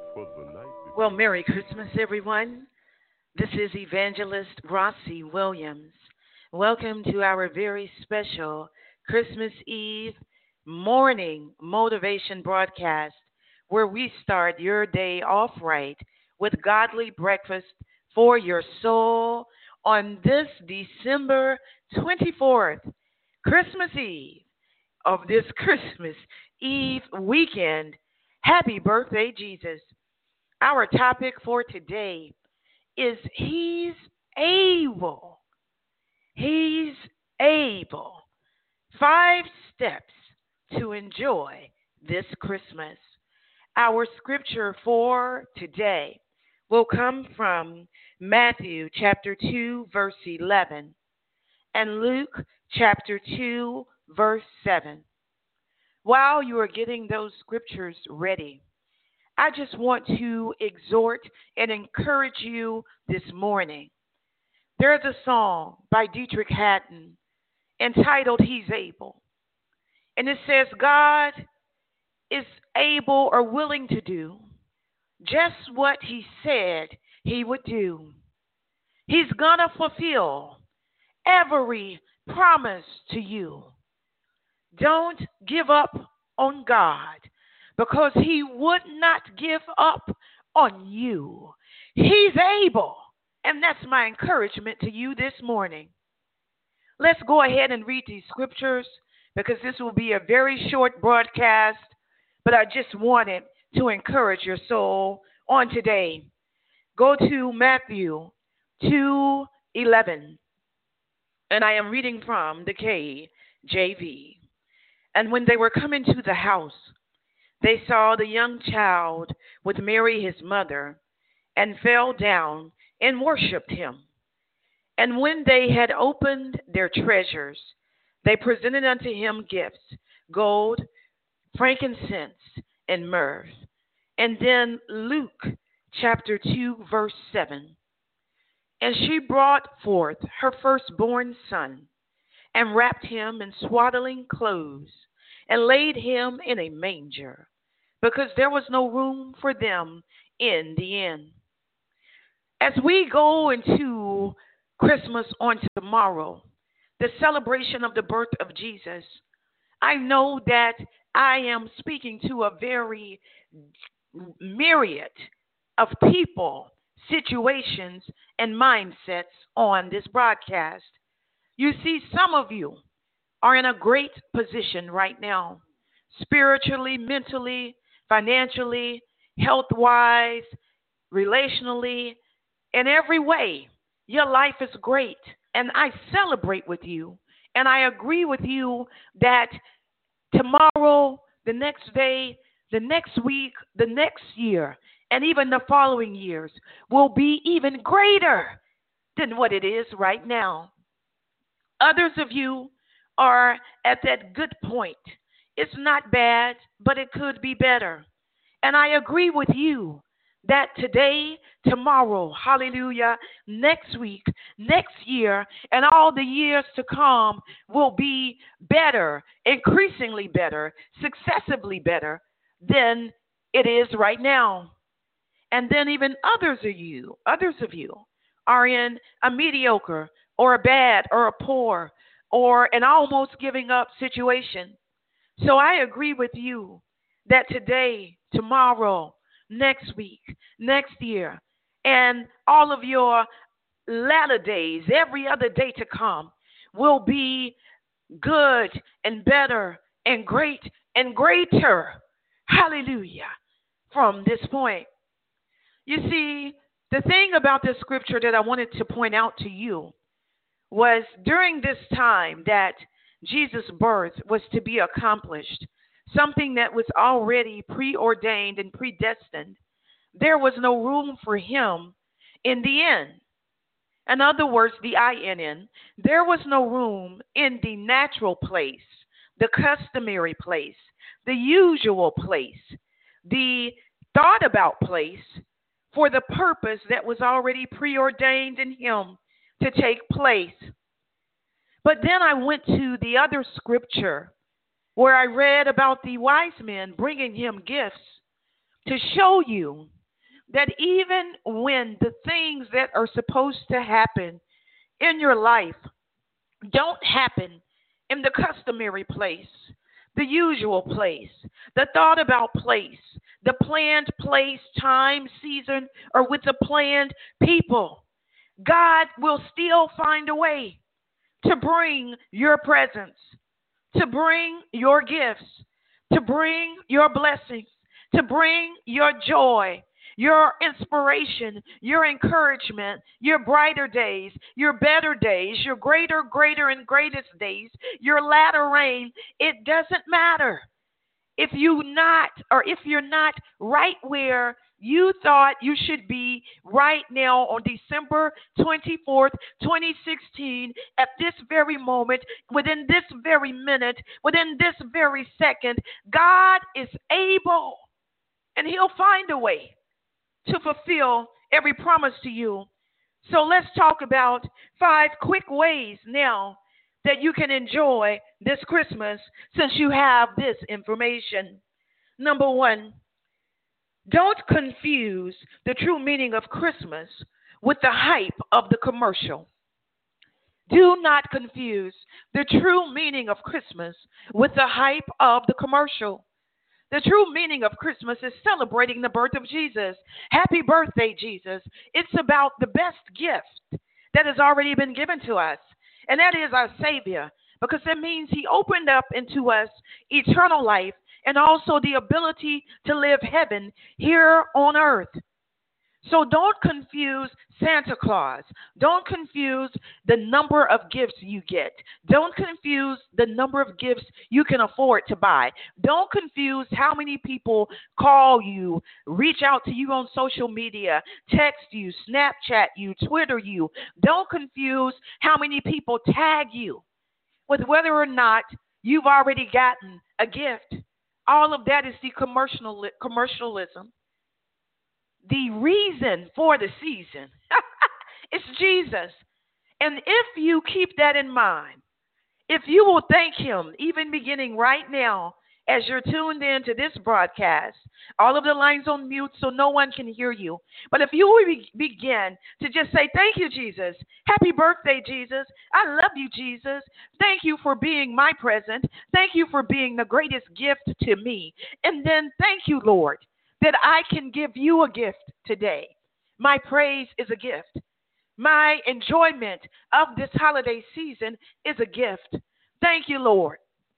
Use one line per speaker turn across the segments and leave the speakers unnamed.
Well, Merry Christmas, everyone. This is Evangelist Rossi Williams. Welcome to our very special Christmas Eve morning motivation broadcast where we start your day off right with godly breakfast for your soul on this December 24th, Christmas Eve of this Christmas Eve weekend. Happy birthday, Jesus. Our topic for today is He's able. He's able. 5 steps to enjoy this Christmas. Our scripture for today will come from Matthew chapter 2, verse 11, and Luke chapter 2, verse 7. While you are getting those scriptures ready, I just want to exhort and encourage you this morning. There's a song by Dietrich Haddon entitled He's Able. And it says, God is able or willing to do just what He said He would do. He's going to fulfill every promise to you. Don't give up on God because He would not give up on you. He's able. And that's my encouragement to you this morning. Let's go ahead and read these scriptures because this will be a very short broadcast, but I just wanted to encourage your soul on today. Go to Matthew 2:11, and I am reading from the KJV. And when they were coming to the house, they saw the young child with Mary his mother, and fell down and worshipped him. And when they had opened their treasures, they presented unto him gifts, gold, frankincense, and myrrh. And then Luke chapter 2, verse 7. And she brought forth her firstborn son, and wrapped him in swaddling clothes, and laid him in a manger, because there was no room for them in the inn. As we go into Christmas on tomorrow, the celebration of the birth of Jesus, I know that I am speaking to a very myriad of people, situations, and mindsets on this broadcast. You see, some of you are in a great position right now, spiritually, mentally, financially, health wise, relationally, in every way. Your life is great, and I celebrate with you, and I agree with you that tomorrow, the next day, the next week, the next year, and even the following years will be even greater than what it is right now. Others of you are at that good point. It's not bad, but it could be better. And I agree with you that today, tomorrow, hallelujah, next week, next year, and all the years to come will be better, increasingly better, successively better than it is right now. And then even others of you are in a mediocre or a bad or a poor or an almost giving up situation. So I agree with you that today, tomorrow, next week, next year, and all of your latter days, every other day to come, will be good and better and great and greater. Hallelujah. From this point. You see, the thing about this scripture that I wanted to point out to you was during this time that Jesus' birth was to be accomplished, something that was already preordained and predestined, there was no room for him in the inn. In other words, the INN, there was no room in the natural place, the customary place, the usual place, the thought about place for the purpose that was already preordained in him to take place. But then I went to the other scripture where I read about the wise men bringing him gifts to show you that even when the things that are supposed to happen in your life don't happen in the customary place, the usual place, the thought about place, the planned place, time, season, or with the planned people, God will still find a way to bring your presence, to bring your gifts, to bring your blessings, to bring your joy, your inspiration, your encouragement, your brighter days, your better days, your greater, greater, and greatest days, your latter rain. It doesn't matter if you're not right where you thought you should be right now on December 24th, 2016, at this very moment, within this very minute, within this very second. God is able, and He'll find a way to fulfill every promise to you. So let's talk about 5 quick ways now that you can enjoy this Christmas since you have this information. Number one, don't confuse the true meaning of Christmas with the hype of the commercial. Do not confuse the true meaning of Christmas with the hype of the commercial. The true meaning of Christmas is celebrating the birth of Jesus. Happy birthday, Jesus. It's about the best gift that has already been given to us, and that is our Savior, because it means He opened up into us eternal life and also the ability to live heaven here on earth. So don't confuse Santa Claus. Don't confuse the number of gifts you get. Don't confuse the number of gifts you can afford to buy. Don't confuse how many people call you, reach out to you on social media, text you, Snapchat you, Twitter you. Don't confuse how many people tag you with whether or not you've already gotten a gift. All of that is the commercialism. The reason for the season is Jesus. And if you keep that in mind, if you will thank Him, even beginning right now, as you're tuned in to this broadcast, all of the lines on mute so no one can hear you. But if you will begin to just say, thank you, Jesus. Happy birthday, Jesus. I love you, Jesus. Thank you for being my present. Thank you for being the greatest gift to me. And then thank you, Lord, that I can give you a gift today. My praise is a gift. My enjoyment of this holiday season is a gift. Thank you, Lord.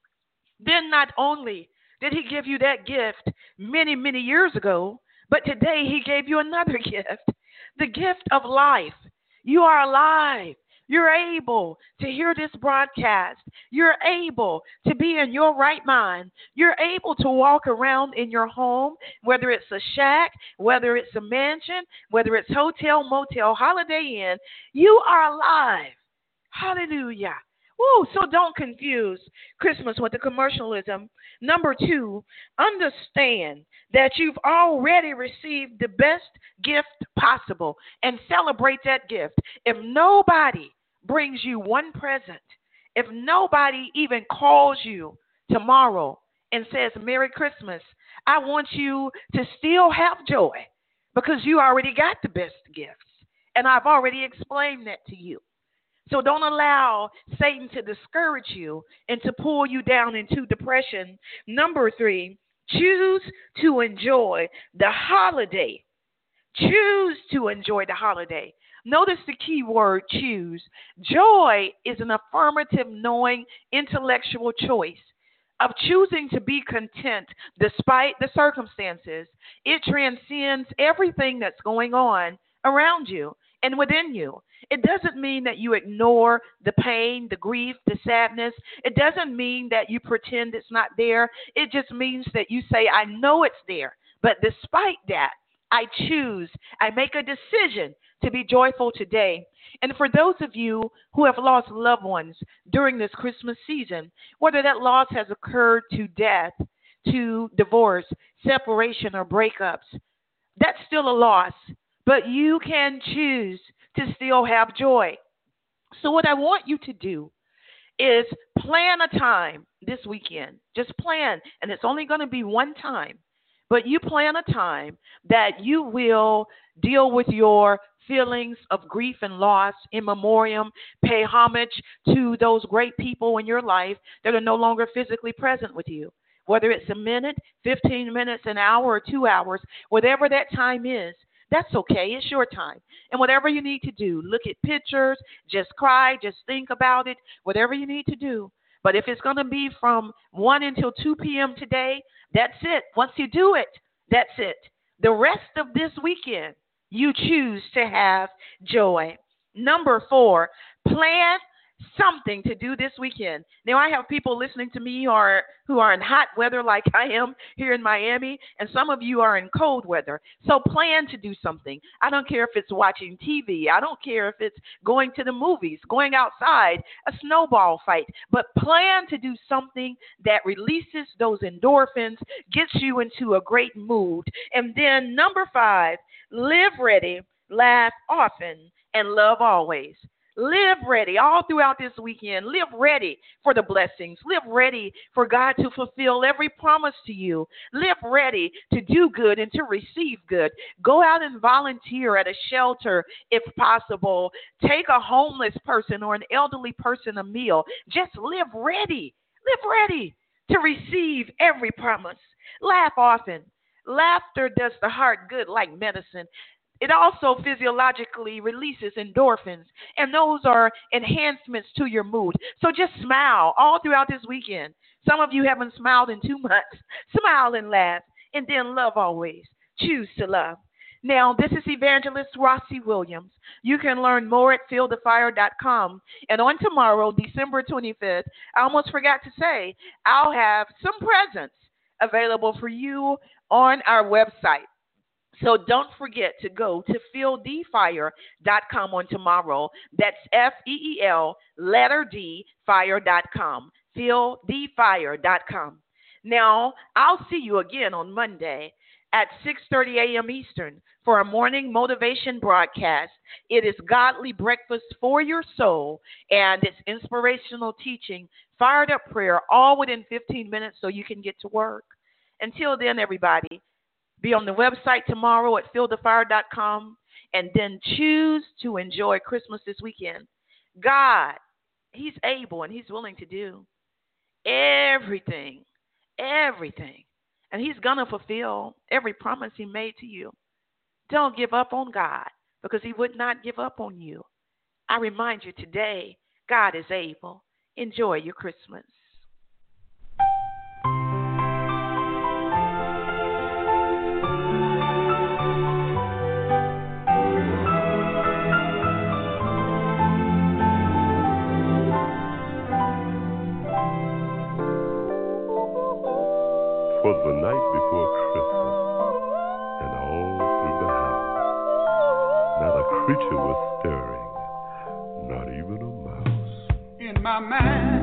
Then not only did He give you that gift many, many years ago, but today He gave you another gift, the gift of life. You are alive. You're able to hear this broadcast. You're able to be in your right mind. You're able to walk around in your home, whether it's a shack, whether it's a mansion, whether it's hotel, motel, Holiday Inn. You are alive. Hallelujah. Woo, so don't confuse Christmas with the commercialism. Number two, understand that you've already received the best gift possible and celebrate that gift. If nobody brings you one present, if nobody even calls you tomorrow and says, Merry Christmas, I want you to still have joy because you already got the best gifts. And I've already explained that to you. So don't allow Satan to discourage you and to pull you down into depression. Number three, choose to enjoy the holiday. Choose to enjoy the holiday. Notice the key word, choose. Joy is an affirmative, knowing, intellectual choice of choosing to be content despite the circumstances. It transcends everything that's going on around you and within you. It doesn't mean that you ignore the pain, the grief, the sadness. It doesn't mean that you pretend it's not there. It just means that you say, I know it's there, but despite that, I make a decision to be joyful today. And for those of you who have lost loved ones during this Christmas season, whether that loss has occurred to death, to divorce, separation, or breakups, that's still a loss, but you can choose to still have joy. So what I want you to do is plan a time this weekend. Just plan, and it's only going to be one time. but you plan a time that you will deal with your feelings of grief and loss in memoriam, pay homage to those great people in your life that are no longer physically present with you. Whether it's a minute, 15 minutes, an hour, or 2 hours, whatever that time is, that's okay. It's your time. And whatever you need to do, look at pictures, just cry, just think about it, whatever you need to do. But if it's going to be from 1 until 2 p.m. today, that's it. Once you do it, that's it. The rest of this weekend, you choose to have joy. Number 4, plan something to do this weekend. Now, I have people listening to me who are in hot weather like I am here in Miami, and some of you are in cold weather. So plan to do something. I don't care if it's watching TV. I don't care if it's going to the movies, going outside, a snowball fight, but plan to do something that releases those endorphins, gets you into a great mood. And then number 5, live ready, laugh often, and love always. Live ready all throughout this weekend. Live ready for the blessings. Live ready for God to fulfill every promise to you. Live ready to do good and to receive good. Go out and volunteer at a shelter if possible. Take a homeless person or an elderly person a meal. Just live ready. Live ready to receive every promise. Laugh often. Laughter does the heart good like medicine. It also physiologically releases endorphins, and those are enhancements to your mood. So just smile all throughout this weekend. Some of you haven't smiled in 2 months. Smile and laugh, and then love always. Choose to love. Now, this is Evangelist Rossi Williams. You can learn more at fieldthefire.com. And on tomorrow, December 25th, I almost forgot to say, I'll have some presents available for you on our website. So don't forget to go to fieldthefire.com on tomorrow. That's FEEL, letter D, fire.com. Fieldthefire.com. Now, I'll see you again on Monday at 6:30 a.m. Eastern for a morning motivation broadcast. It is godly breakfast for your soul, and it's inspirational teaching, fired up prayer, all within 15 minutes so you can get to work. Until then, everybody, be on the website tomorrow at fieldthefire.com, and then choose to enjoy Christmas this weekend. God, He's able and He's willing to do everything, and He's going to fulfill every promise He made to you. Don't give up on God, because He would not give up on you. I remind you today, God is able. Enjoy your Christmas.
Was the night before Christmas, and all through the house, not a creature was stirring, not even a mouse.
In my mind.